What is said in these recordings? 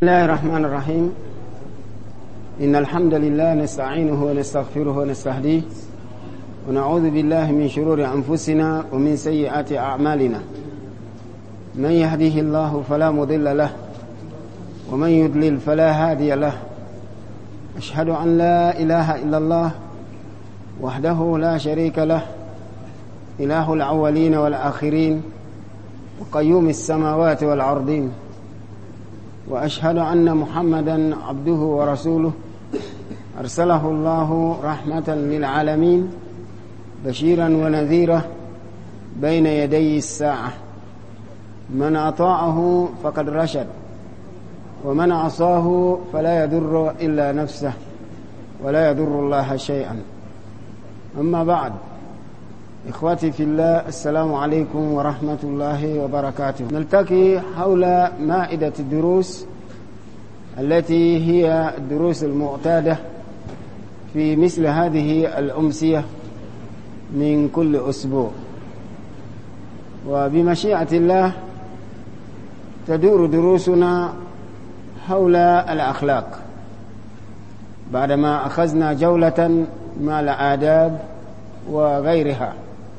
بسم الله الرحمن الرحيم. إن الحمد لله نستعينه ونستغفره ونستهديه ونعوذ بالله من شرور أنفسنا ومن سيئات أعمالنا. من يهديه الله فلا مضل له ومن يضلل فلا هادي له. أشهد أن لا إله إلا الله وحده لا شريك له، إله الأولين والآخرين وقيوم السماوات والأرضين. وأشهد أن محمدا عبده ورسوله أرسله الله رحمة للعالمين بشيرا ونذيرا بين يدي الساعة. من أطاعه فقد رشد ومن عصاه فلا يضر إلا نفسه ولا يضر الله شيئا. أما بعد، إخوتي في الله، السلام عليكم ورحمة الله وبركاته. نلتقي حول مائدة الدروس التي هي الدروس المعتادة في مثل هذه الأمسية من كل أسبوع، وبمشيئة الله تدور دروسنا حول الأخلاق بعدما أخذنا جولة مع الآداب وغيرها.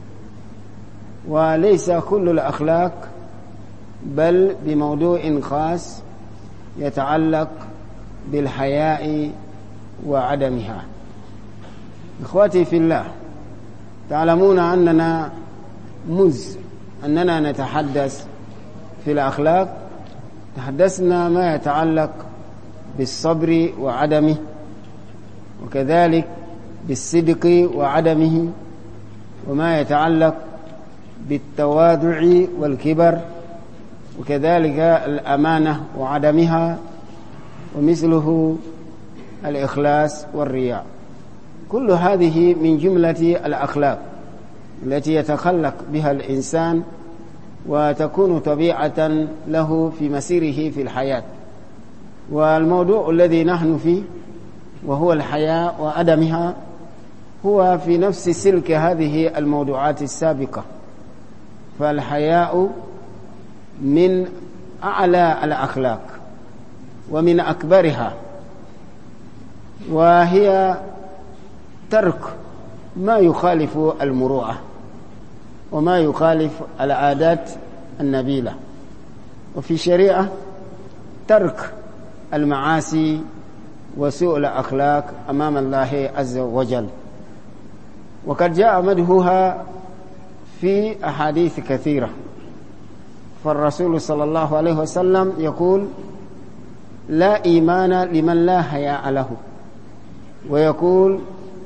وليس كل الأخلاق، بل بموضوع خاص يتعلق بالحياء وعدمها. إخوتي في الله، تعلمون أننا منذ أننا نتحدث في الأخلاق تحدثنا ما يتعلق بالصبر وعدمه، وكذلك بالصدق وعدمه، وما يتعلق بالتواضع والكبر، وكذلك الأمانة وعدمها، ومثله الإخلاص والرياء. كل هذه من جملة الأخلاق التي يتخلق بها الإنسان وتكون طبيعة له في مسيره في الحياة. والموضوع الذي نحن فيه وهو الحياة وعدمها هو في نفس سلك هذه الموضوعات السابقة. فالحياء من أعلى الأخلاق ومن أكبرها، وهي ترك ما يخالف المروءة وما يخالف العادات النبيلة، وفي الشريعة ترك المعاصي وسوء الأخلاق أمام الله عز وجل. وقد جاء مدحها في أحاديث كثيرة. فالرسول صلى الله عليه وسلم يقول: لا إيمان لمن لا حياء له. ويقول: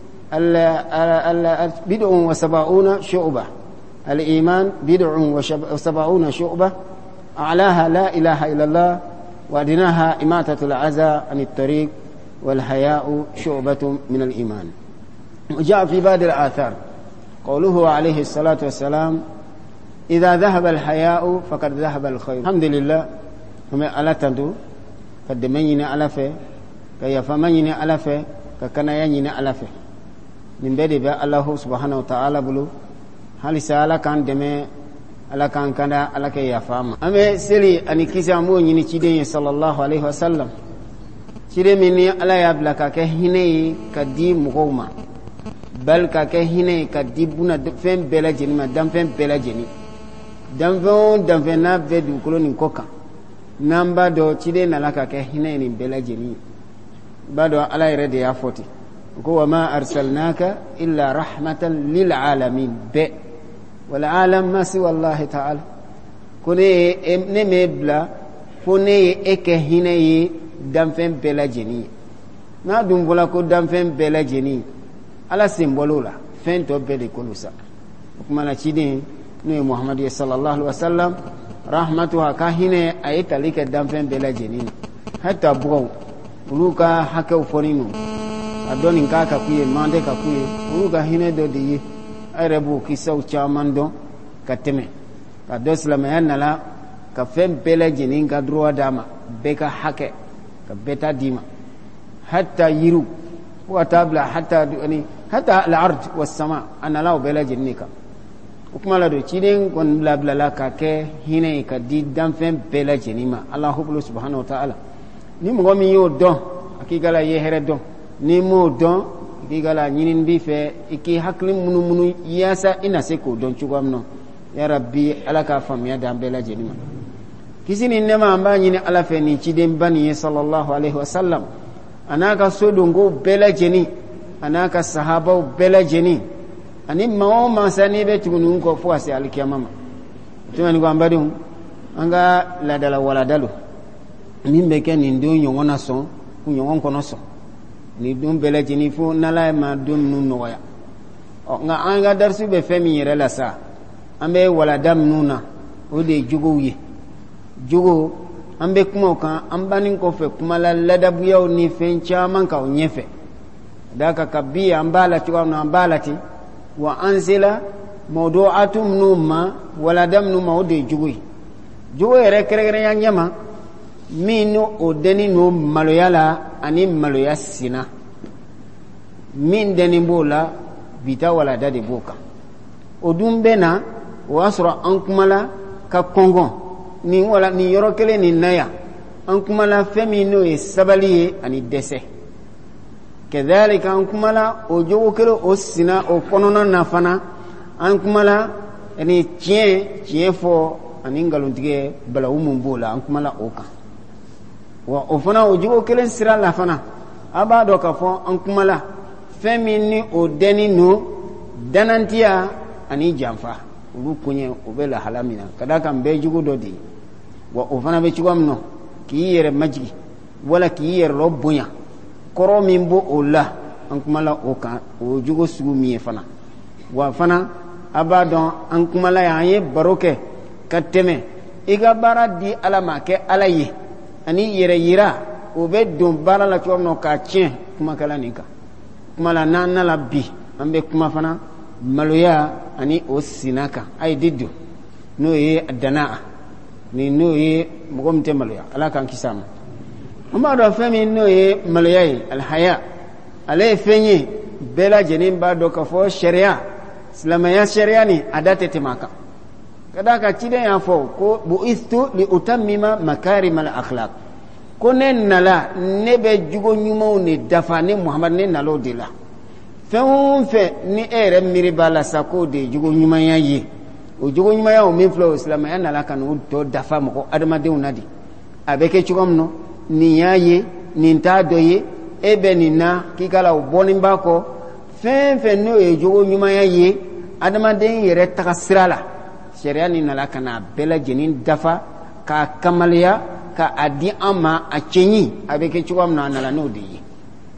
70 شعبة، الإيمان 70 شعبة، أعلاها لا إله إلا الله، وأدناها إماتة الأذى عن الطريق، والحياء شعبة من الإيمان. وجاء في بعض الآثار قوله عليه الصلاة والسلام: إذا ذهب الحياء فقد ذهب الخير. الحمد لله. هم على تندو قد منينا علفه كي فمنينا علفه ككنا ينينا علفه من بدي بأ الله سبحانه وتعالى بلو هل سألا كان دمي على كان كنا على كي يفهم. أما سلي أني كيسا مو يني تيدين صلى الله عليه وسلم تيدين مني على يبلك كهيني كدي مغوما، بل كهيني كدي بنا فين بلاجني ما دم فين بلاجني دم فين نابدو كلوني كوكا نمبر دو تيدين على كهيني بلاجني بدو على يردي أفوتي هو ما أرسلناك إلا رحمة للعالمين ب والعالم ما سوى الله تعالى. كوني نمبلا كوني إكهيني دم فين بلاجني na dumbula ko danfen belajeni ala simbolola fen to bede kolusa kuma na chidi no Muhammad sallallahu alaihi wasallam rahmatuha kahine ayita like danfen belajeni hatta bugo uluka hake ufoninu adoni kaka kuye mande ka kuye uluka hine do di arebu kisau chamando kateme ka doslama yanala ka fen belajeni ka droit dama beka hake ka beta dima حتى يرو وتابلا حتى يعني حتى الارض والسماء انا لا بلا جنيكا وكما لا تشين كون بلا لا كاكه هنا كدي دام فين بلا جنيما الله سبحانه وتعالى ni mɔgɔ min y'o dɔn a k'i ka la ye hɛrɛ dɔn ni m'o dɔn i k'i ka la ɲinin b'i fɛ i k'i hakili munumunu yaasa i na se k'o dɔn cogoya min na ya rabbi ala k'a faamuya d'an bɛɛ lajɛlen ma kisi ni nɛma an b'a ɲini ala fɛ nin cidenba nin ye sallallahu alaihi wasallam a n'a ka sodonko bɛɛ lajɛlen a n'a ka sahabaw bɛɛ lajɛlen ani maa o maa sa n'i bɛ tuguni kɔ fo ka se alikiyama ma tuma ni ko an badenw an ka ladala walada lo min bɛ kɛ nin don ɲɔgɔn na sɔn ku ɲɔgɔn kɔnɔ sɔn nin don bɛɛ lajɛlen fo n'ala ma don minnu nɔgɔya nka an ka darisu bɛ fɛn min yɛrɛ la sa an bɛ walada minnu na o de ye jogow ye jogo an bɛ kuma o kan an bannen kɔfɛ kuma la ladabuyaw ni fɛn caman kan o ɲɛfɛ da ka bi an b'a la cogoya min na an b'a la ten wa an sela mawdu'atu minnu ma walada minnu ma o de ye jogo ye jogo yɛrɛ kɛrɛnkɛrɛnya ɲɛma min no o deni no maloya la ani maloya sina min deni b'o la bita walada de b'o kan o dun bɛ na o y'a sɔrɔ an kumala ka kɔngɔn nin yɔrɔ kelen nin na yan an kumala fɛn min n'o ye sabali ye ani dɛsɛ kɛdalika an kumala o jogo kelen o sina o kɔnɔna na fana an kumala ani tiɲɛ fɔ ani ngalontigɛ balawu mun b'o la an kumala o kan wa o fana o jogo kelen sira la fana a b'a dɔn k'a fɔ an kumala fɛn min ni o dɛni no danantiya ani janfa olu koɲɛ o bɛ lahala min na ka da kan bɛɛ jogo dɔ de ye wa o fana bɛ cogoya min na k'i yɛrɛ majigi wala k'i yɛrɛ lɔ bonya kɔrɔ min b'o o la an kumala o kan o jogo sugu min ye fana wa fana a b'a dɔn an kumala yan an ye baro kɛ ka tɛmɛ i ka baara di ala ma kɛ ala ye ani yɛrɛ yira o bɛ don baara la cogoya min na k'a tiɲɛ kumakɛla nin kan kuma la n'an nana bi an bɛ kuma fana maloya ani o sina kan a ye di don n'o ye danaa ni n'o ye mɔgɔ min tɛ maloya ala k'an kisi a ma an b'a dɔn fɛn min n'o ye maloya ye alihaya ale ye fɛn ye bɛɛ lajɛlen b'a dɔn k'a fɔ sariya silamɛya sariya ni a da tɛ tɛmɛ a kan ka d'a kan ciden y'a fɔ ko bu'istu li utammima makarimal akhlaq ko ne nala ne bɛ jogo ɲumanw de dafa ne muhamadu ne nala o de la fɛn o fɛn ni e yɛrɛ miiri b'a la sa k'o de ye jogo ɲumanya ye o jogo ɲumanya o min filɛ o silamɛya nala ka n'o tɔ dafa mɔgɔ adamadenw na de a bɛ kɛ cogo min na nin y'a ye nin t'a dɔ ye e bɛ nin na k'i ka la o bɔlen b'a kɔ fɛn fɛn n'o ye jogo ɲumanya ye adamaden yɛrɛ taga sira la sariya ni nala ka n'a bɛɛ lajɛlen dafa k'a kamaleya k'a di an ma a cɛɲi a bɛ kɛ cogo min na a nana n'o de ye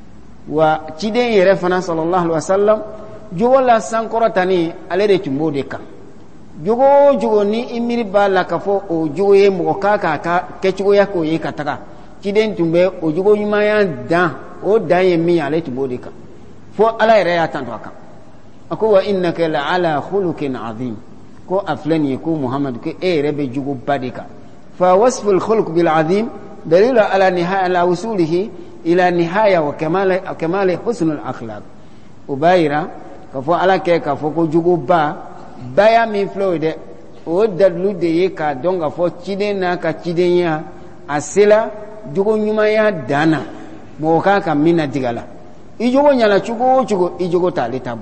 wa ciden yɛrɛ fana sallallahu alaihi wasallam jogo la sankɔrɔtani ale de tun b'o de kan jogo o jogo ni i miiri b'a la k'a fɔ o jogo ye mɔgɔ k'a ka kɛcogoya k'o ye ka taga ciden tun bɛ o jogo ɲumanya dan o dan ye min ye ale tun b'o de kan fo ala yɛrɛ y'a tanto a kan a ko wa innaka la ala khuluqin azim ko a filɛ nin ye ko muhamadu ko e yɛrɛ bɛ jogo ba de kan fa wasful khuluq bil azim dalil ala nihaya ala wusulihi ila nihaya wa kamali husnul akhlaq o b'a yira k'a fɔ ala kɛ k'a fɔ ko jogo baya min filɛ o ye dɛ o dalilu de ye k'a dɔn k'a fɔ ciden n'a ka cidenya a sela jogo ɲumanya dan na mɔgɔ k'a ka min na diga la i jogo ɲɛna cogo o cogo i jogo t'ale ta bɔ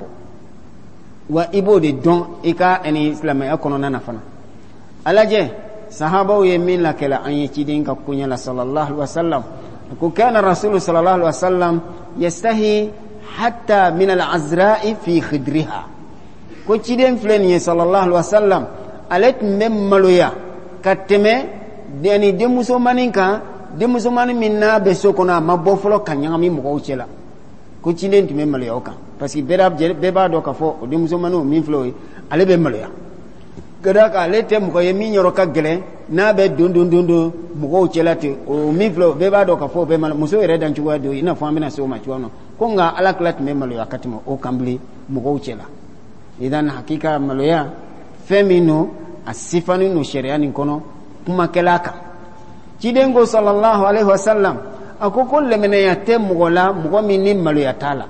wa i b'o de dɔn i ka silamɛya kɔnɔna na fana a lajɛ sahabaw ye min lakɛla an ye ciden ka koɲɛ la sallallahu alaihi wasallam ko kana rasulu sallallahu alaihi wasallam yastahi hatta min al-azra'i fi khidriha ko ciden filɛ nin ye sallallahu alaihi wasallam ale tun bɛ maloya ka tɛmɛ denmusomanin kan denmusomanin min n'a bɛ so kɔnɔ a ma bɔ fɔlɔ ka ɲagami mɔgɔw cɛ la ko ciden tun bɛ maloya o kan parce que bɛɛ b'a dɔn k'a fɔ o denmusomanin o min filɛ o ye ale bɛ maloya ka d'a kan ale tɛ mɔgɔ ye min yɔrɔ ka gɛlɛn n'a bɛ don mɔgɔw cɛla ten o min filɛ o bɛɛ b'a dɔn k'a fɔ o bɛ maloya muso yɛrɛ dan cogoya don i n'a fɔ an bɛna se o ma cogoya min na ko nka ala kila tun bɛ maloya ka tɛmɛ o kan bilen mɔgɔw cɛla idan hakika maloya fɛn min no a sifanin no sariya nin kɔnɔ kumakɛla kan ciden ko sallallahu alaihi wasallam a ko lɛmɛnɛya tɛ mɔgɔ la mɔgɔ min ni maloya t'a la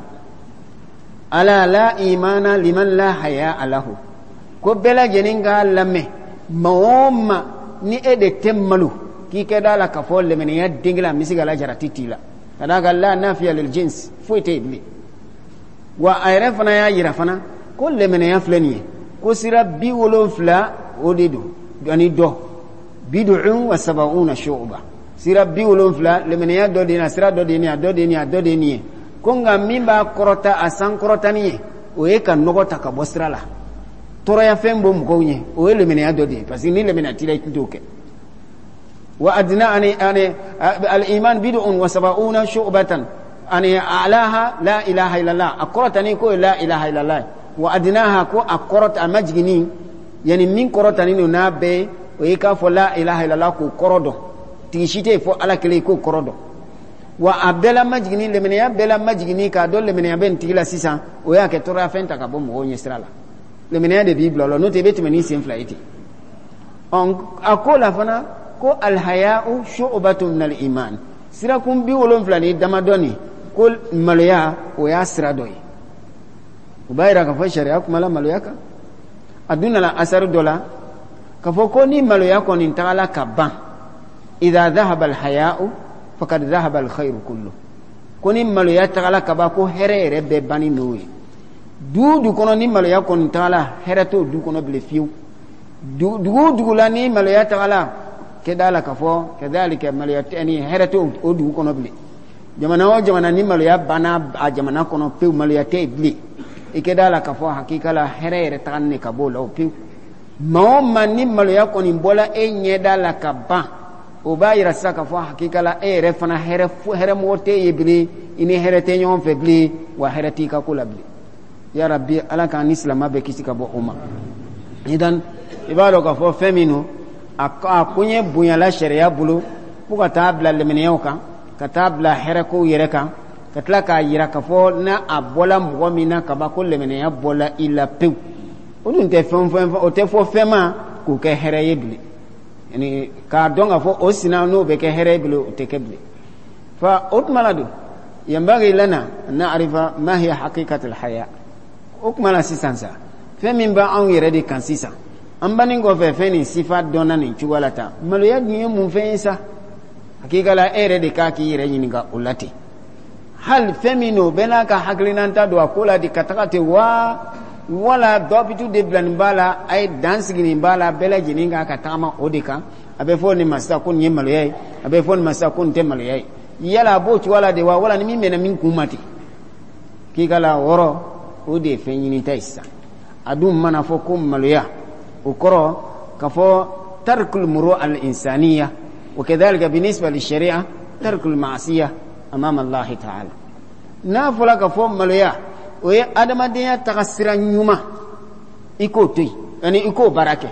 ala la imana liman la haya alahu ko bɛɛ lajɛlen k'a lamɛn maa o maa ni e de tɛ malo ki keda la ka fo le men ya dingla misiga la jarati tila kada ga la nafiya lil jins fuite ibli wa ayra fana ya yira fana ko le men ya flani ko sira bi wolo fla odidu ani do bid'un wa sab'una shu'ba sira bi wolo fla le men ya do dina sira do dina do dina do dina ko nga mimba korota asan korota ni o e kan nogota ka bosra la toro ya fembo mgonye o le men ya do de parce que ni le men atila itoke wa adna ani al iman bid'un wa sab'una shu'batan ani a'laha la ilaha illallah akorota ni ko la ilaha illallah wa adnaha ko akorota amajgini yani min korota ni na be o e ka fo la ilaha illallah ko korodo tishite fo ala kele ko korodo wa abdala majgini le mena bela majgini ka do le mena ben tigila sisan o ya ke tora fenta ka bo mo nyesrala le mena de bible lo no te beti meni sim flaiti on akola fana ko al haya'u shu'batun min al iman sira kum bi wolon flani damadoni ko maloya o ya sira doy ubayra ka fa sharia kuma la maloya ka aduna la asar dola ka fo ko ni maloya ko ni tagala ka ban idha dhahaba al haya'u fakad dhahaba al khairu kullu koni malo ya tagala kaba ko here be bani nowe du kono ni malo ya kon tagala here to du kono ble fiu du la ni malo ya tagala kedala kafo kedalika malo ya tani here to o du kono ble jamana ni malo ya bana a jamana kono pe malo ya te ble e kedala kafo hakika la here tanne kabola o pe ma ni malo ya kon bola e nyeda la kaba o ba yira saka fo hakika la ere fana here mote yebli ini here te nyon febli wa here ti ka kula bli ya rabbi ala kan islam be kisika bo umma idan ibalo ka fo femino akunye bunya la sharia bulu buka tabla le menyo kan ka tabla here ko yere kan ka tla ka yira ka fo na abola mwamina ka ba ko le menyo bola ila pe odun te fon o te fo fema ku ke here yebli yani ka donga fo osina no be ke here bilo tekebli fa utmaladu yambagi lana na'rifa ma hiya haqiqatul haya ukmala sisansa fe min ba an yere de kan sisa an banin go fe ni sifat dona ni chugalata malu ya ni mun fe isa hakikala ere de ka ki yere ni ga ulati hal femino bena ka haklinanta do akola di katakate wala dobitu de blan bala ay dancing ni bala bela jininga ka tama odika abe fo ni masa kun nyemalo yai abe fo ni masa kun temalo yai yala bochi wala de wala ni mimena min kumati kigala woro ode fenyini taisa adum mana fo kum maluya ukoro kafo tarkul muru al insaniya وكذلك بالنسبه للشريعه ترك المعصيه امام الله تعالى نافلك فوم مليا oye adamadenya takasira nyuma iko toy yani iko barake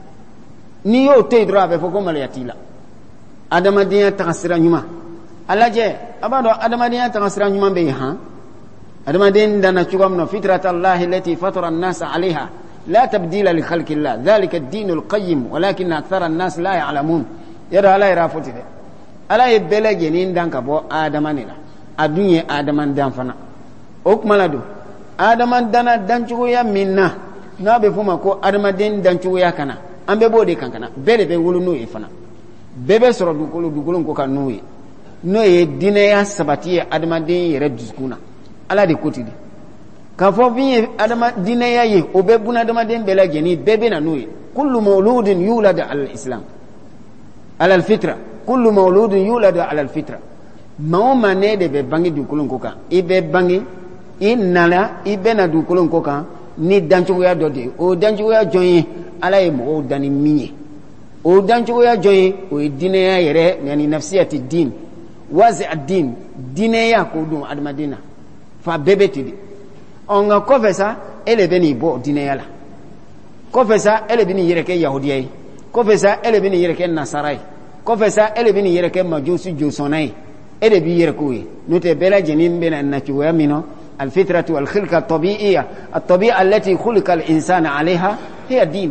ni yo toy drabe foko malayatila adamadenya takasira nyuma alaje abado adamadenya takasira nyuma be ha adamadenya dana chugamno fitratallahi allati fatara an-nas 'alayha la tabdila li khalqillah dhalika ad-din al-qayyim walakin akthara an-nas la ya'lamun yada ala irafutide ala ibelege ni ndanka bo adamanila adunye adaman dan fana okmaladu adaman dana danchugo ya minna na be fuma ko adamaden danchugo ya kana ambe bode kankana bele be wulu no e fana bebe soro dugulu ko kan nuyi no e dine ya sabati adamaden yere duskuna ala de kotidi ka fo bi adama dine ya yi obe buna adamaden bele geni bebe na nuyi kullu mawludin yulad ala al-islam ala al-fitra kullu mawludin yulad ala al-fitra maoma ne de be bangi dugulu ko kan ibe bangi inala ibena du kolon ko kan ni danchugo ya dode o danchugo ya joyin ala e mo dani minye o danchugo ya joyin o dine ya yere yani nafsiyati din wazi ad-din dine ya ko dum admadina fa bebetidi on ga ko fesa ele beni bo dine ya la ko fesa ele beni yere ke yahudiyai ko fesa ele beni yere ke nasarai ko fesa ele beni yere ke majusi josonai ele bi yere ko yi note bela jenim bena na chuwa mino الفطرة والخلقة الطبيعية الطبيعة التي خلق الإنسان عليها هي الدين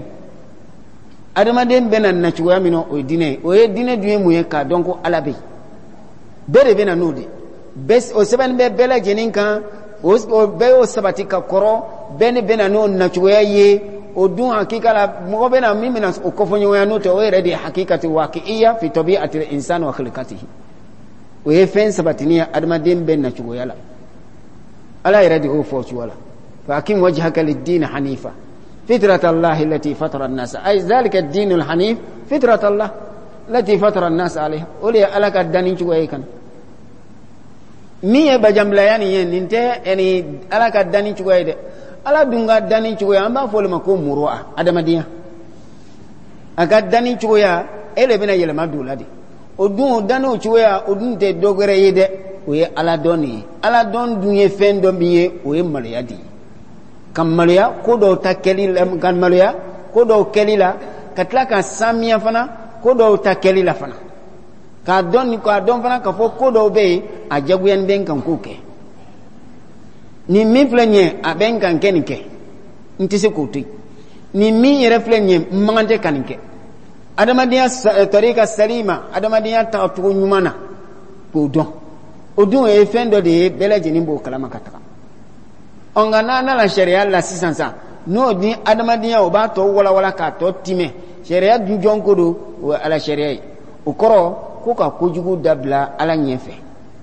adama den bena na chuwa mino o dine o e dine duye muye ka donc ala be bere bena nodi bes o seben be bela jenin kan o be o sabati ka koro bene bena no na chuwa ye o dun hakika la mo be na mimina o ko fonyo ya no to o redi hakikati waqi'iyya fi tabi'ati al-insan wa khilqatihi o ye fen sabatiniya adamaden ben na chugo yala ala redi o fo chuwala fa akim wajhaka lid-din hanifa fitrat Allah allati fatara an-nas ay zalika ad-din al-hanif fitrat Allah allati fatara an-nas alayha o le ala ka danin chugo e kan mi e bajamla yani yen ninte eni ala ka danin chugo e de ala dunga danin chugo ya amba fo le mako murwa adamadiya aga danin chugo ya ele bina yele maduladi odun dano chuya odun te dogere yede oye ala doni ala don dunye fen do biye oye malya di kam malya ko do takeli kan malya ko do kelila katla ka samia fana ko do takeli la fana ka don fana ka fo ko do be a jaguyen ben kan kuke ni mi flenye a ben kan kenike ntise ko ti ni mi yere flenye mangante kanike adamadiya tarika salima adamadiya ta tugu nyumana ko don odun e fendo de beleje ni bo kalama kataka onga na la sharia la sisansa no ni adamadiya o ba to wala ka to time sharia du jonko do ala sharia o koro ko ka kojugu dabla ala nyefe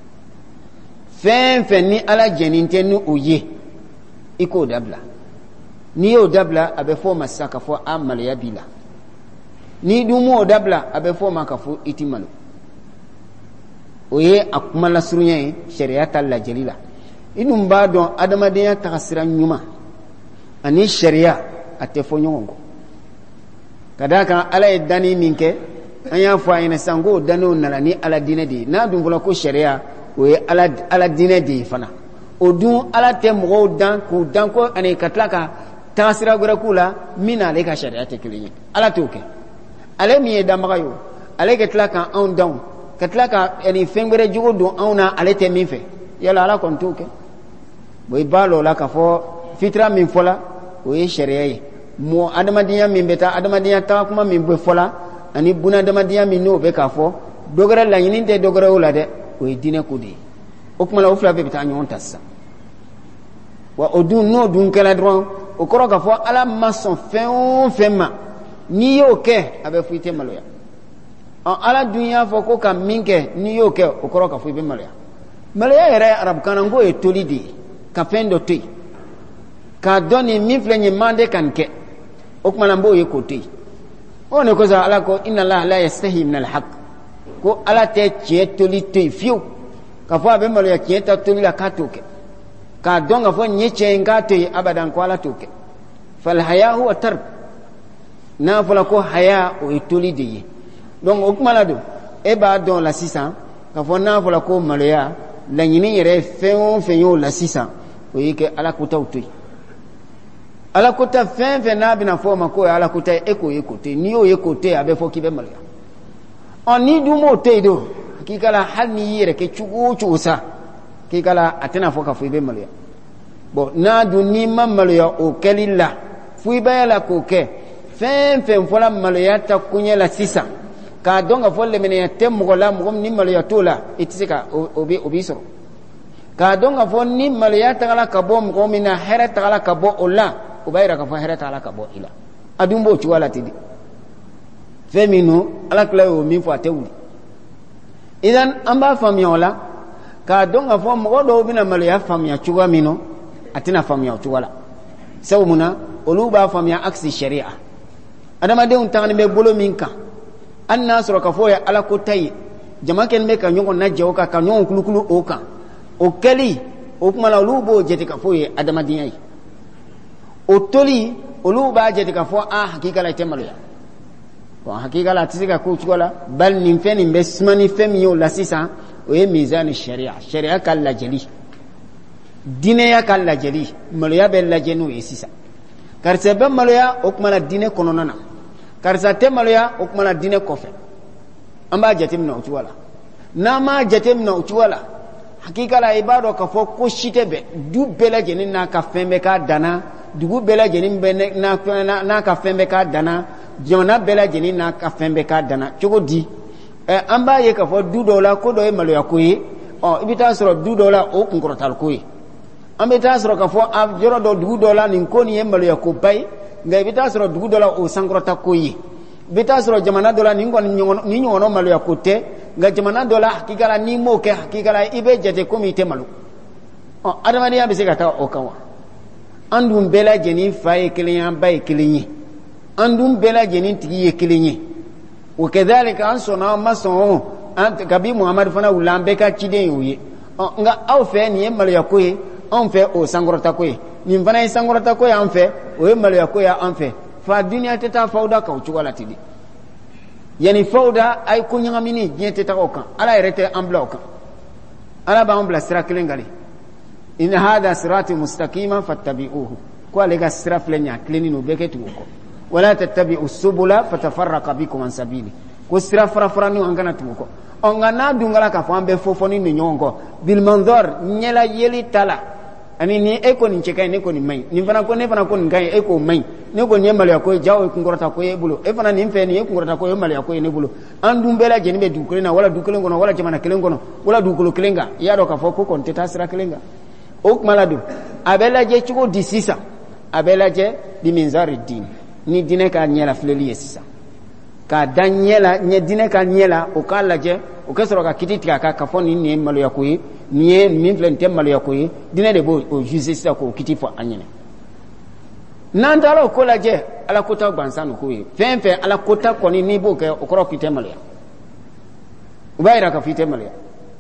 fen ni ala jeninte ni oye iko dabla ni o dabla abe fo masaka fo amal ya bila ni dumo dabla abe fo makafu itimalo oye akumala surunya sharia talla jalila inum ba don adamadiya takasira nyuma ani sharia ate fo nyongo kadaka ala edani minke anya fo ayina sango dano nala ni ala dine di na dum vola ko sharia oye ala dine di fana odun ala te mo dan ko ani katlaka takasira gura kula mina le ka sharia te kilinyi ala toke ale mi da magayo ale ketla kan on down ketla ka eni fengbere jugo do ona ale te mi fe yala ala kon toke boy balo la ka fo fitra min fola o ye sharia mo adamadiya min beta adamadiya ta kuma min be fola ani buna adamadiya min no be ka fo dogara la yinin te dogara wala de o ye dine ko de o kuma la o fla be beta nyon tassa wa odun no dun kala dron o koro ka fo ala mason fema ni yo ke abe fuite maloya ala dunya fo ko kam minke ni yo ke o koro ka fuite maloya yere arab kanango e tolidi ka fendo te ka doni mi flenye mande kanke o kuma lambo ye kote o ne ko za ala ko inna allah la yastahi min alhaq ko ala te che tolite fiu ka fo abe maloya che ta tolila ka toke ka donga fo nyeche ngate abadan ko ala toke fal haya huwa tarb na fola ko haya o itoli de ye donc o kuma la do e ba don la 600 ka fo na fola ko maloya la nyini yere fen yo la 600 o yike ala ko tawti ala ko ta fen na bina fo ma ko ala ko ta e ko ye kote ni o ye kote abe fo ki be maloya on ni du mo te do kikala hal ni yere ke chusa kikala atena fo ka fo be maloya bo na du ni mamaloya o kelilla fu be la ko ke fen fola maloya ta kunya la 600 ka donga folle mene ya temmo la mo ni maloya tola itisika obi soro ka donga fon ni maloya ta la ka bom ko mina hera ta la ka bo ola ubayra ka fo hera ta la ka bo ila adumbo chuwala tidi feminu ala kla o mi fo atewuli idan amba famiola ka donga fo mo do bina maloya famia chuwa mino atina famia chuwala sawmuna oluba famia aksi sharia adama de un tangane be bolo minka anna soro ka foya ala ko tay jama ken me ka nyongo na jewo ka nyongo kulukulu o kan o kali o kuma la lubo jeti ka foye adama diyai o toli o luba jeti ka fo hakika la temalo ya ko hakika la tisika ko chuala bal nim feni be smani femi yo la 600 o ye mizan sharia kala jeli dine ya kala jeli maloya be la jenu e 600 karse be maloya o kuma la dine kononana karsa te maloya o kuma la dine kofe amba jatim na utuwala na ma jatim na utuwala hakika la ibado ka fo ko shitebe du bela jenin na ka fembe ka dana dugu bela jenin be na ka fembe ka dana jona bela jenin na ka fembe ka dana chogo di amba ye ka fo du dola ko do e maloya ko yi o ibita soro du dola o kunkorotal ko yi ambe ta soro ka fo joro do dugu dola nin ko ni e maloya ko bay nga bita soro dugu dola o sankrota koyi bita soro jamana dola ni nyono malu ya kote nga jamana dola hakikala ni moke hakikala ibe jate komi te malu adamadi ya bise kata o kawa andum bela jeni faye kilinya bay kilinyi andum bela jeni tigi kilinyi وكذلك أنصنا مسون أنت كبي محمد فنا ولامبه كتشيدين يوي nga aw fe ni malu yakoye on fe o sangorota koye ni fana yi sangorota koye an fe o malu yakoye an fe fa dunya teta fawda ka uchugo latidi yani fawda ay kunyanga mini jete ta okan ala yerete ambla okan ala ba ambla sira kilengali in hada sirati mustaqima fattabi'uhu ko alega sira flenya kleni no beketu ko wala tattabi'u subula fatafarraqa bikum an sabili ko sira farafara ni angana tuko ongana dungala ka fambe fofoni ni nyongo bil manzor nyela yeli tala ani ni eko ni cheka ni ko ni mai ni fana ko ne fana ko ngai eko mai ne ko nyemale ya ko jawo ko ngorata ko yebulo e fana ni mfe ni eko ngorata ko yemale ya ko ne bulo andum bela je ni be dukule na wala dukule ngono wala jamana kele ngono wala dukulu kelenga ya do ka fo ko kon teta sira kelenga ok maladu abela je chuko disisa abela je di minzari din ni dine ka nyela fleli yesisa ka danyela nye dine ka nyela o ka laje o ka soro ka kititi ka foni ni malo yakoyi ni min flente malo yakoyi dine de bo o justice ko kitifo anyene nandalo ko laje ala kota gbansanu ko yi fenfe ala kota koni ni bo ke o koro kite malo ya ubayra ka fite malo ya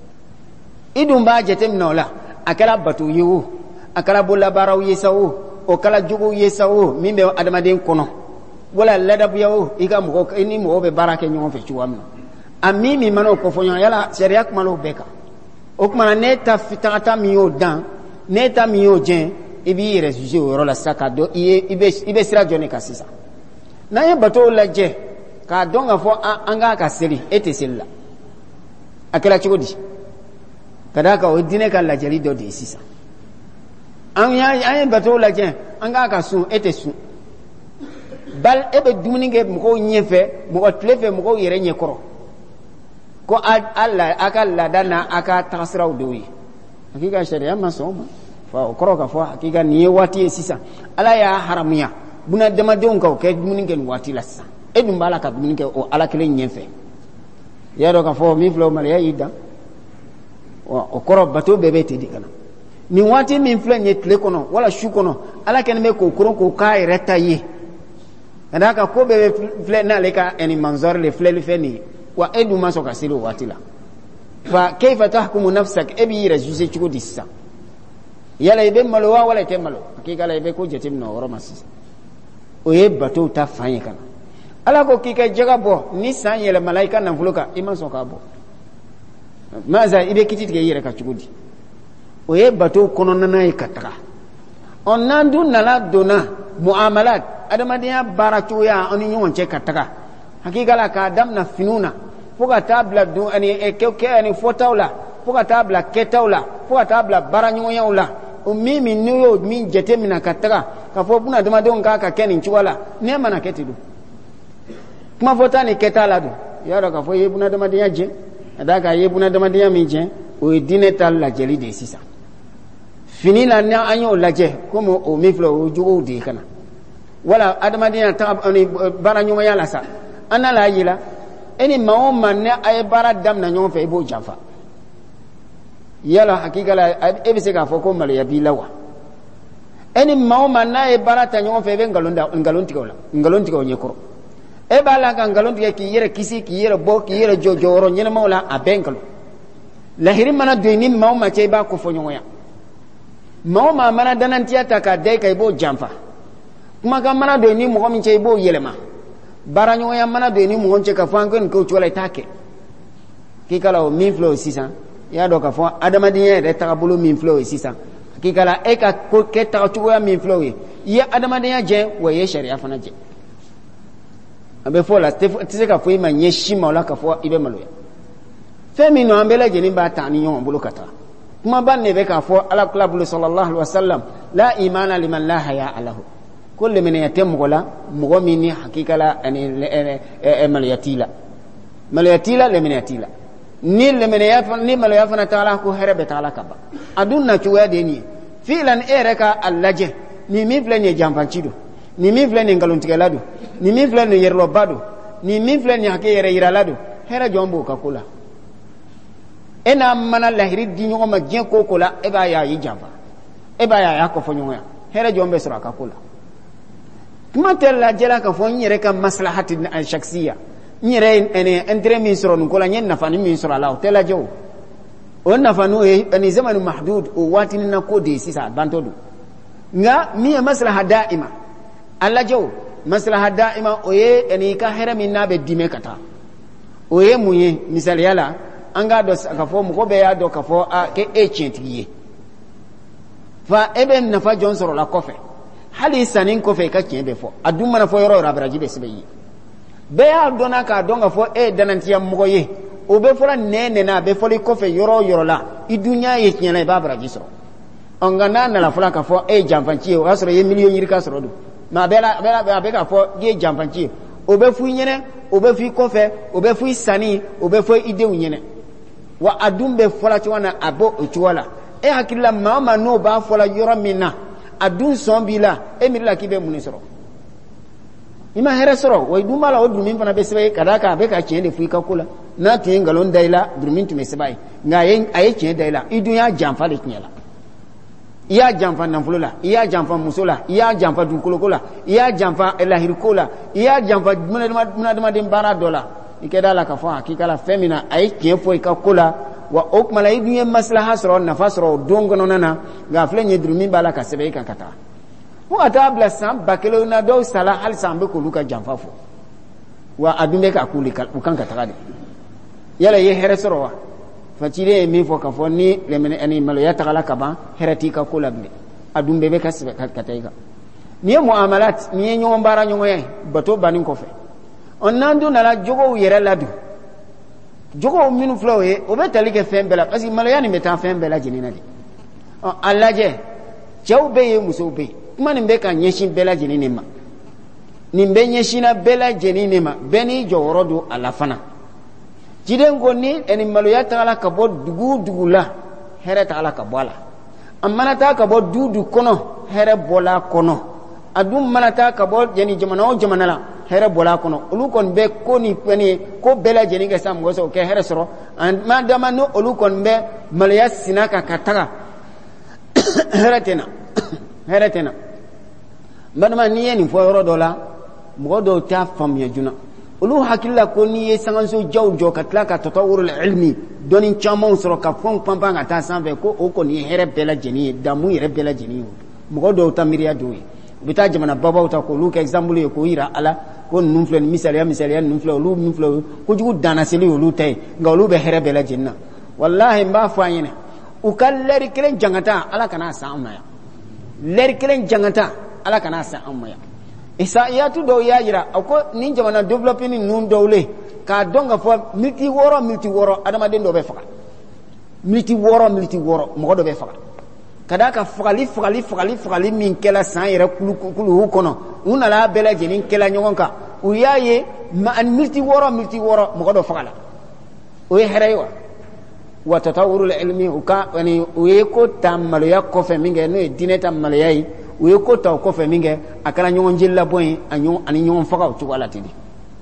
idum ba jetem nola akala batu yiwu akala bola baraw yesawu o kala jugu yesawu mimbe adamaden kono wala ladabu yawo iga mo ni mo be barake nyon fe chuwamno amimi mano ko fonyo yala sharia malo beka o kuma neta fitata miyo dan neta miyo jen ibi refuge o rola saka do ibe sira jone kasisa na ye bato laje ka donga fo anga ka seli ete sella akela chigodi kadaka o dine ka lajeri do de sisa an ya bato laje anga ka sun ete sun bal ebe dumuni ke mko nyefe mko tlefe mko yere nyekoro ko alla aka ladana aka tasra udoyi hakika sharia masoma fa okoro ka fa hakika ni wati sisa ala ya haramia buna dema don ka ke dumuni ke wati lassa edum bala ka dumuni ke o ala kele nyefe ya do ka fo mi flo mala ya ida o okoro bato bebe te dikana ni wati mi flo nyetle kono wala shu kono ala ken me ko koron ko ka reta yi ndaka ko be fle na leka eni manzor le fle le feni wa edu maso kasilo watila fa kayfa tahkumu nafsak ebi rajuse chuko dissa yala ibe malo wala te malo hakika la ibe ko jetim no woro masisa o ye bato ta fanye kana ala ko kika jaga bo ni san yele malaika na fuloka iman so ka bo maza ibe kititi ke yere ka chukudi o ye bato kono nana e kataka on nandu nala dona muamalat adamadiya barachuya oni nyon che kataka hakika la ka damna finuna fuka tabla du ani ekeke ani fotawla fuka tabla ketawla fuka tabla baranyoyawla umimi niyo min jete mina kataka ka fo buna damadon ka kenin chiwala ne mana ketidu kuma fotani ketala du yaro ka fo yebuna damadiya je adaka yebuna damadiya mi je o dine tal la jeli de sisa fini la na anyo laje como o miflo o jugo de kana wala adamadiya ta ani baranyo yala sa ana la yila eni maoma ne ay bara dam na nyon fe bo jafa yala hakika la ebise ka foko mal ya bilawa eni maoma na ay bara ta nyon fe be ngalonti ko nyekoro e bala ka ngalonti ki yere kisi ki yere bo ki yere jojoro nyene mawla abenkalo la hirim mana de ni maoma che ba ko fonyo ya maoma mana danantiya ta ka dai kai bo jamfa kuma ka mana de ni mo min che bo yelema baranyo ya mana de ni mo nche ka fangen ko chola take ki kala o min flow sisa ya do ka fo adamadiye de ta bulu min flow sisa ki kala e ka ko ke ta chuwa ya min flow ya adamadiye je wa ye sharia fana je abe fo la tise ka fo ma nye shima la ka fo ibe malo ya femi no ambela je ni ba ta ni yon bulu kata kuma ban ne be ka fo ala kulabulu sallallahu alaihi wasallam la imana liman la haya alahu كل من يتم ولا مغمني حقيقة لا يعني ملياتيلا لمن ياتيلا نيل لمن يفن نيل من يفن تعالى كو هرب تعالى كبا أدونا شوية ديني فعلا إيركا اللجة نيمي فلان يجامبان شدو ni min filɛ nin nkalon tigɛla don ni min filɛ nin yɛrɛlɔba don ni min filɛ nin hakɛ yɛrɛ yirala don hɛrɛ jɔn b'o ka ko la e n'a mana lahiri di ɲɔgɔn ma diɲɛ ko o ko la e b'a ye a y'i janfa e b'a ye a y'a kɔfɔ ɲɔgɔn ya hɛrɛ jɔn bɛ sɔrɔ a ka ko la kuma tɛ lajɛla k'a fɔ n yɛrɛ ka maslahati shaksiya n yɛrɛ ye intérêt min sɔrɔ nin ko la n ye nafani min sɔrɔ a la o tɛ lajɛ o nafa n'o ye ani zamanu mahdud o waatini na ko de ye sisan a bantɔ don nka min ye maslaha da'ima a lajɛ o maslaha da'ima o ye ani ka hɛrɛ min n'a bɛ dime ka taa o ye mun ye misaliya la an k'a dɔn k'a fɔ mɔgɔ bɛɛ y'a dɔn k'a fɔ k'e ye tiɲɛtigi ye fa e bɛ nafa jɔn sɔrɔ la kɔfɛ hali sanni kɔfɛ i ka tiɲɛ bɛ fɔ a dun mana fɔ yɔrɔ o yɔrɔ a baraji bɛ sɛbɛn i ye bɛɛ y'a dɔnna k'a dɔn k'a fɔ e ye danantiya mɔgɔ ye o bɛ fɔla nɛn a bɛ fɔli kɔfɛ yɔrɔ o yɔrɔ la i dun y'a ye tiɲɛ la i b'a baraji sɔrɔ nka n'a nana fɔla k'a fɔ e ye janfanci ye o y'a sɔrɔ i ye miliyɔn yirika sɔrɔ don mɛ a bɛ k'a fɔ i ye janfanci ye o bɛ fɔ i ɲɛnɛ o bɛ fɔ i kɔfɛ o bɛ fɔ i sanni o bɛ fɔ i denw ɲɛnɛ wa a dun bɛ fɔla cogo na a bɔ o cogo la e hakili la maa o maa n'o b'a fɔla yɔrɔ min na a dun sɔn b'i la e miiri la k'i bɛ mun de sɔrɔ i ma hɛrɛ sɔrɔ wa i dun b'a la o durumin fana bɛ sɛbɛn ye ka d'a kan a bɛ ka tiɲɛ de fɔ i ka ko la n'a tun ye nkalon da i la durumin tun bɛ sɛbɛn ye nka a ye tiɲɛ da i la i dun y'a janfa de tiɲɛ la i y'a janfa nafolo la i y'a janfa muso la i y'a janfa dugukoloko la i y'a janfa lahiriko la i y'a janfa bunadamaden baara dɔ la i kɛ d'a la k'a fɔ hakika la fɛn min na a ye tiɲɛ fɔ i ka ko la wa o tuma la i dun ye maslaha sɔrɔ nafa sɔrɔ o don kɔnɔna na nka filɛ nin ye durumin b'a la ka sɛbɛn i kan ka taa fo ka taa bila san 1000 na dɔw sala hali san an bɛ k'olu ka janfa fɔ wa a dun bɛ ka k'u kan ka taga de yala i ye hɛrɛ sɔrɔ wa faciden ye min fɔ k'a fɔ ni maloya tagala ka ban hɛrɛ t'i ka ko la bilen a dun bɛɛ bɛ ka sɛbɛn ka taa i kan nin ye muamalat nin ye ɲɔgɔn baara ɲɔgɔnya ye bato bannen kɔfɛ n'an dun nana jogow yɛrɛ ladon jogow minnu filɛ o ye o bɛ tali kɛ fɛn bɛɛ la parce que maloya nin bɛ taa fɛn bɛɛ lajɛlen na de a lajɛ cɛw bɛ yen musow bɛ yen kuma nin bɛ ka ɲɛsin bɛɛ lajɛlen de ma nin bɛ ɲɛsinna bɛɛ lajɛlen de ma bɛɛ n'i jɔyɔrɔ don a la fana ciden ko ni maloya tagala ka bɔ dugu dugu la hɛrɛ tagala ka bɔ a la a mana taa ka bɔ du kɔnɔ hɛrɛ bɔla a kɔnɔ a dun mana taa ka bɔ jamana o jamana la hɛrɛ bɔla a kɔnɔ olu kɔni bɛ ko ni ko bɛɛ lajɛlen kɛ sa mɔgɔ sɔrɔ o kɛ hɛrɛ sɔrɔ maa dama ni olu kɔni bɛ maloya sina kan ka taga hɛrɛ tɛ na badama n'i ye nin fɔ yɔrɔ dɔ la mɔgɔ dɔw t'a faamuya joona olu hakili la ko n'i ye sangaso jaw jɔ ka tila ka tatawurul ilmi dɔnni camanw sɔrɔ ka fɛnw panpan ka taa sanfɛ ko o kɔni ye hɛrɛ bɛɛ lajɛlen ye damu yɛrɛ bɛɛ lajɛlen ye mɔgɔ dɔw ta miiriya dɔw ye u bɛ taa jamana babaw ta k'olu kɛ exemple ye k'o yira ala ko ninnu filɛ nin misaliya ninnu filɛ olu min filɛ kojugu danna seli olu ta ye nka olu bɛ hɛrɛ bɛɛ lajɛlen na walahi n b'a fɔ an ɲɛna u ka lɛri kelen jangata ala kana san anw ma yan lɛri kelen jangata ala kana san anw ma yan isaiyatu dɔw y'a jira a ko nin jamana développé ni ninnu dɔw le k'a dɔn ka fɔ miniti wɔɔrɔ adamaden dɔ bɛ faga miniti wɔɔrɔ mɔgɔ dɔ bɛ faga ka d'a kan fagali min kɛla san yɛrɛ kulu kɔnɔ u nana bɛɛ lajɛlen kɛla ɲɔgɔn kan u y'a ye miniti wɔɔrɔ mɔgɔ dɔ faga la o ye hɛrɛ ye wa tatawurul ilmi u ye ko ta maloya kɔfɛ min kɛ n'o ye diinɛ ta maloya ye u ye ko ta o kɔfɛ min kɛ a kɛra ɲɔgɔn jeli labɔ ye ani ɲɔgɔn faga o cogo la ten de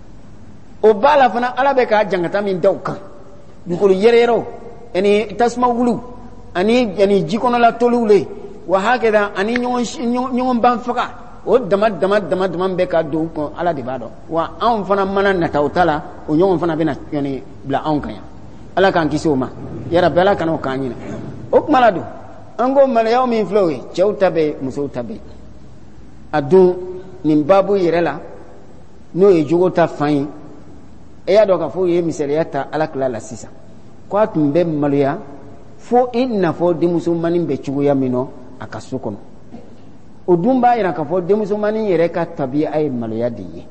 o b'a la fana ala bɛ k'a jangata min da u kan dugukolo yɛrɛyɛrɛw ani tasuma wulu ani jikɔnɔla toliw le wa hakɛda ani ɲɔgɔn ban faga o dama bɛ ka don u kan ala de b'a dɔn wa anw fana mana nata o ta la o ɲɔgɔn fana bɛna bila anw kan yan ala k'an kisi o ma yarabi ala kana o k'an ɲinɛ o kuma la don an ko maloyaw min filɛ o ye cɛw ta bɛ musow ta bɛ a dun nin baabu yɛrɛ la n'o ye jogo ta fan ye e y'a dɔn k'a fɔ u ye misaliya ta alakira la sisan ko a tun bɛ maloya fo i n'a fɔ denmusomanin bɛ cogoya min na a ka so kɔnɔ o dun b'a jira k'a fɔ denmusomanin yɛrɛ ka tabiya ye maloya de ye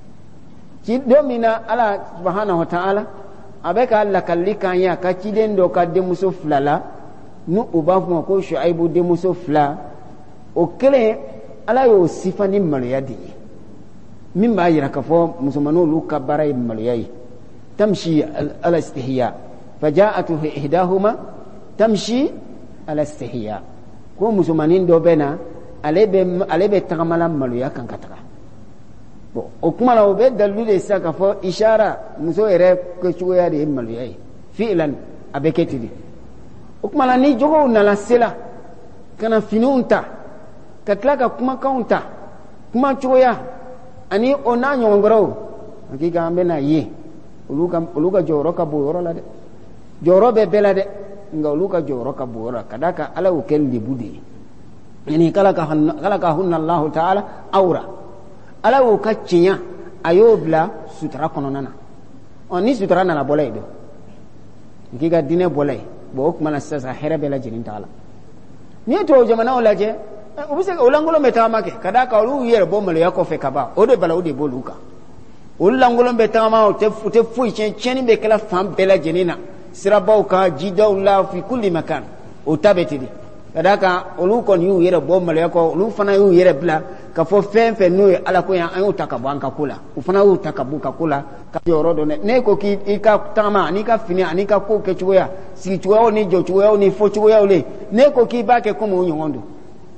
ci don min na ala subhanahu wa ta'ala a bɛ ka lakalili k'an ye a ka ciden dɔ ka denmuso 2 la ni u b'a fɔ ma ko Shuaibu denmuso 2 o kelen ala y'o sifa ni maloya de ye min b'a jira k'a fɔ musomaninw olu ka baara ye maloya ye tamshi ala istihya faja'atuhu ihdahuma tamshi ala istihya ko musomanin dɔ bɛ na alebe tagamala maloya kan kataga bon o kuma la o be dalu de saka fo ishara muso yɛrɛ ko cogoya de ye maloya ye fi'lan abeketidi o kuma la ni jogo na la sela kana finiw ta ka tila ka kumakanw ta kuma cogoya ani o n'a ɲɔgɔn wɛrɛw hakika an bɛna ye olu ka jɔyɔrɔ ka bon yɔrɔ la dɛ jɔyɔrɔ bɛ bɛɛ la dɛ nka olu ka jɔyɔrɔ ka bon yɔrɔ la ka d'a kan ala y'o kɛ lebu de ye yani kala ka hunna Allahu ta'ala awra ala y'o ka tiɲɛ a y'o bila sutura kɔnɔna na ni sutura nana bɔla ye dɛ k'i ka diinɛ bɔla ye bon o tuma na sisan hɛrɛ bɛɛ lajɛlen t'a la n'i ye tubabu jamanaw lajɛ o bɛ se o lankolon bɛ tagama kɛ ka d'a kan olu yɛrɛ bɔ maloya kɔfɛ ka ban o de bala o de b'olu kan olu lankolon bɛ tagama o tɛ foyi tiɲɛni bɛ kɛla fan bɛɛ lajɛlen na sirabaw kan jidaw la fi kulli makan o ta bɛ ten de ka d'a kan olu kɔni y'u yɛrɛ bɔ maloya kɔ olu fana y'u yɛrɛ bila ka fɔ fɛn fɛn n'o ye ala ko yan an y'o ta ka bɔ an ka ko la o fana y'o ta ka bɔ ka ko la ka jɔyɔrɔ dɔn dɛ ne ko k'i ka tagama ani ka fini ani ka ko kɛcogoya sigicogoyaw ni jɔcogoyaw ni fɔcogoyaw le ne ko k'i b'a kɛ komi o ɲɔgɔn don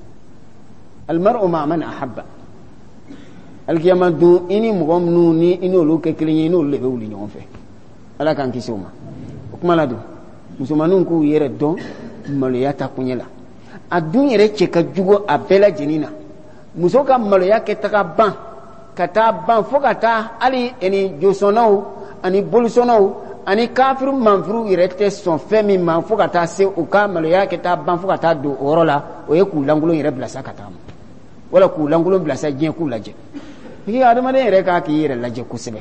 almar'u ma'a man ahabba alkiyama dun i ni mɔgɔ minnu ni i n'olu kɛ kelen ye i n'olu de bɛ wuli ɲɔgɔn fɛ ala k'an kisi o ma o kuma la don musomaninw k'u yɛrɛ dɔn maloya ta kuɲɛ la a dun yɛrɛ cɛ ka jugu a bɛɛ lajɛlen na muso ka maloya kɛ taga ban ka taa ban fo ka taa hali josɔnnaw ani bolisɔnnaw ani kafiru manfuru yɛrɛ tɛ sɔn fɛn min ma fo ka taa se u ka maloya kɛ taa ban fo ka taa don o yɔrɔ la o ye k'u lankolon yɛrɛ bila sa ka taa ma wala k'u lankolon bila sa diɲɛ k'u lajɛ i ka adamaden yɛrɛ k'a k'i yɛrɛ lajɛ kosɛbɛ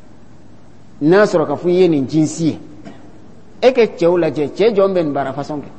n'a sɔrɔ ka fɔ i ye nin jinsi ye e ka cɛw lajɛ cɛ jɔn bɛ nin baara fasɔn kɛ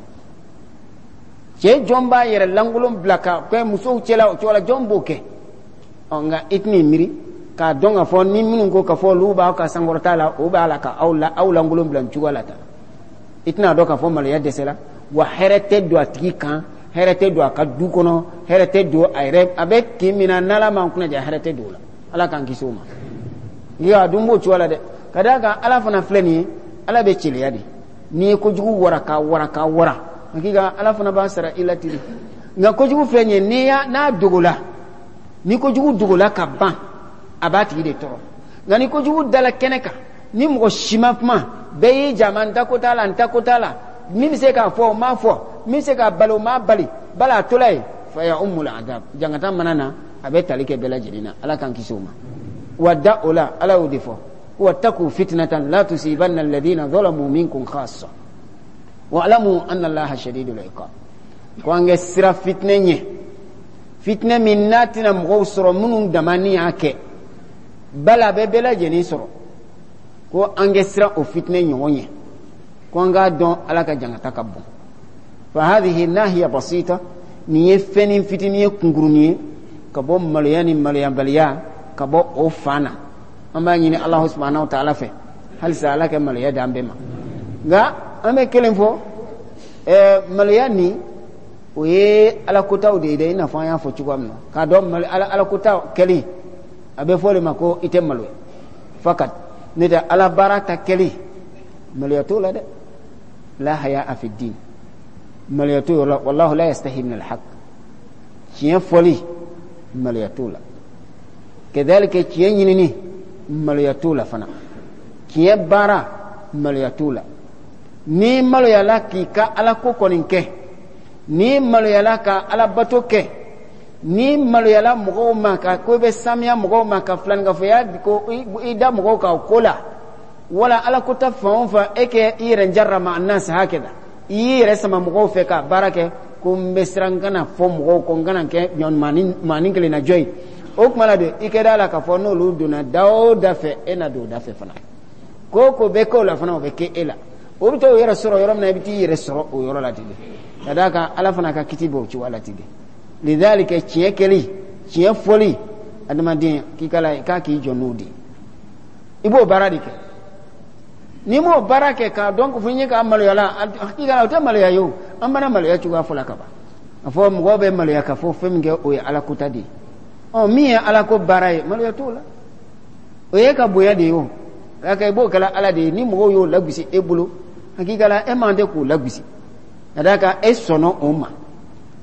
cɛ jɔn b'a yɛrɛ lankolon bila ka kɛ musow cɛla o cogo la jɔn b'o kɛ nka i tɛn'i miiri k'a dɔn ka fɔ ni minnu ko ka fɔ olu b'aw ka sankɔrɔta la o b'a la ka aw lankolon bila nin cogoya la tan i tɛna dɔn ka fɔ maloya dɛsɛra wa hɛrɛ tɛ don a tigi kan hɛrɛ tɛ don a ka du kɔnɔ hɛrɛ tɛ don a yɛrɛ a bɛ kin min na n'ala m'an kunna ja hɛrɛ tɛ don o la ala k'an kisi o ma a dun b'o cogoya la dɛ ka d'a kan ala fana filɛ nin ye ala bɛ celeya de n'i ye kojugu wara ka hakika ala fana b'a sara i la ten nka kojugu filɛ nin ye n'a dogola ni kojugu dogola ka ban a b'a tigi de tɔɔrɔ nka ni kojugu dala kɛnɛ kan ni mɔgɔ si ma kuma bɛɛ y'i jama n ta ko t'a la n ta ko t'a la min bɛ se k'a fɔ o m'a fɔ min bɛ se k'a bali o m'a bali bala a tola ye fa ya ummul adab jangata mana na a bɛ tali kɛ bɛɛ lajɛlen na ala k'an kisi o ma wa da o la ala y'o de fɔ wattaqu fitnatan la tusibanna alladhina zalamu minkum khassa wa'lamu anna allaha shadidul iqab ko an kɛ sira fitinɛ ɲɛ fitinɛ min n'a tɛna mɔgɔw sɔrɔ minnu damani y'a kɛ bala bɛ bɛɛ lajɛlen sɔrɔ ko an kɛ sira o fitinɛ ɲɔgɔn ɲɛ ko an k'a dɔn ala ka jangata ka bon fa hadhihi nahiya basita nin ye fɛnin fitinin ye kunkurunin ye ka bɔ maloya ni maloyabaliya ka bɔ o fan na an b'a ɲini alahu subhanahu wa ta'ala fɛ halisa ala kɛ maloya d'an bɛɛ ma nka an bɛ kelen fɔ maloya ni o ye alakotaw de ye dɛ i n'a fɔ an y'a fɔ cogoya min na k'a dɔn alakotaw kɛli a bɛ fɔ de ma ko i tɛ maloya fakat ne tɛ ala baara ta kɛli maloya t'o la dɛ la haya fi din maloya t'o la wallahu la yastahi min alhaq tiɲɛ fɔli maloya t'o la kedalika tiɲɛ ɲinini maloya t'o la fana tiɲɛ baara maloya t'o la ni maloyala k'i ka ala ko kɔni kɛ ni maloyala ka ala bato kɛ ni maloyala mɔgɔw ma ka ko bɛ samiya mɔgɔw ma ka filaninkafoya ko i da mɔgɔw ka ko la wala ala ko ta fan o fan e kɛ i yɛrɛ jarra ma annas hakɛda i y'i yɛrɛ sama mɔgɔw fɛ ka baara kɛ ko n bɛ siran n kana fɔ mɔgɔw ko n kana kɛ ɲɔnmanin kelen na jɔ ye o tuma la de i kɛra a la k'a fɔ n'olu donna da o da fɛ e na don o da fɛ fana ko ko bɛ kɛ o la fana o bɛ kɛ e la o bɛ taa o yɛrɛ sɔrɔ yɔrɔ min na i bɛ t'i yɛrɛ sɔrɔ o yɔrɔ la ten de ka d'a kan ala fana ka kiti bɔ o cogoya la ten de lidhalika tiɲɛ kɛli tiɲɛ fɔli adamaden k'a k'i jɔ n'o de ye i b'o baara de kɛ n'i m'o baara kɛ k'a dɔn ko fo n ye k'a maloya la hakika o tɛ maloya ye o an bana maloya cogoya fɔ la ka ban a fɔ mɔgɔw bɛ maloya ka fɔ fɛn min kɛ o ye ala kota de ye min ye ala ko baara ye maloya t'o la o ye ka bonya de ye o k'a kɛ i b'o kɛla ala de ye ni mɔgɔw y'o lagosi e bolo hakika la e man tɛ k'o lagosi ka d'a kan e sɔnna o ma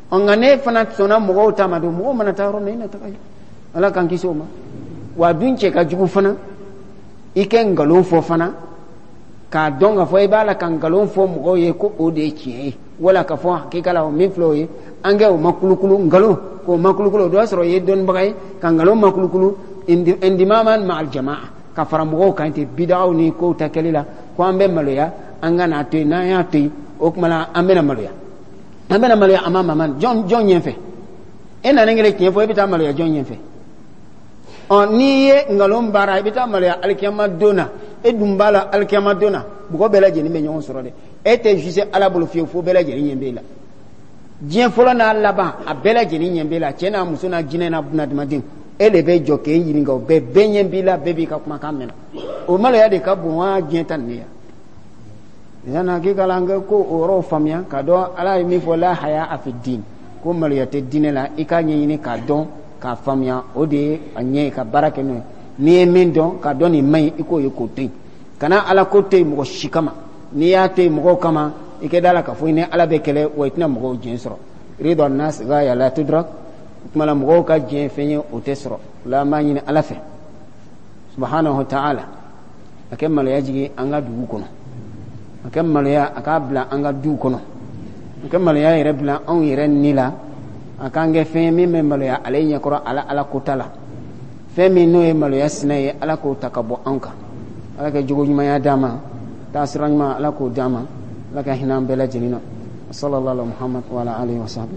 ongane fana sona mo ta ma do mo mana ta ro ne na ta kai ala kan kiso ma wa dunce ka jugu fana iken ngalon fo fana ka donga fo ibala kan ngalon fo mo ye ko o de ci wala ka fo hakikala o min flo ye ange o makulukulu ngalo ko makulukulu do asro ye don bagay kan ngalon makulukulu indimaman ma al jamaa ka faramugo kan te bid'aw ni ko takalila ko ambe maloya angana te na ya te o kuma ambe na maloya amama man John yenfe ena ngere kiefo ebita maloya John yenfe on niye ngalon bara ebita maloya alkiyama dona edumbala alkiyama dona bugo bela jeni me nyon soro de ete juse ala bolo fio bela jeni nyembela jien folo na laba a bela jeni nyembela chena musuna jine na buna dimadin ele be joke yiringa be benyembila bebi ka kuma kamena o maloya de ka buwa jien tan ne yana ke kalanga ko oro famia ka do ala mi fo la haya afiddin ko maloya te dinela ikanye ni ka don ka famia o de anye ka barake no ni men don ka don ni mai iko yeko te kana ala ko te mo shikama ni ya te mo kama ike dala ka fo ni ala be kele wo itina mo jensro ridwan nas ga ya la tudrak mala mo ka jen fenye o tesro la mani ala fe subhanahu wa ta'ala akemalo yaji anga dugu kono akemalo ya akabla anga du kono akemalo ya rebla on yere nila akange fe mi memalo ya alenya koro ala kotala fe mi no e malo ya sinaye ala ko takabo anka ala ke jogo nyuma ya dama tasiranyma ala ko dama ala ka hinam bela jinina sallallahu alaihi muhammad wa ala alihi wa sahbihi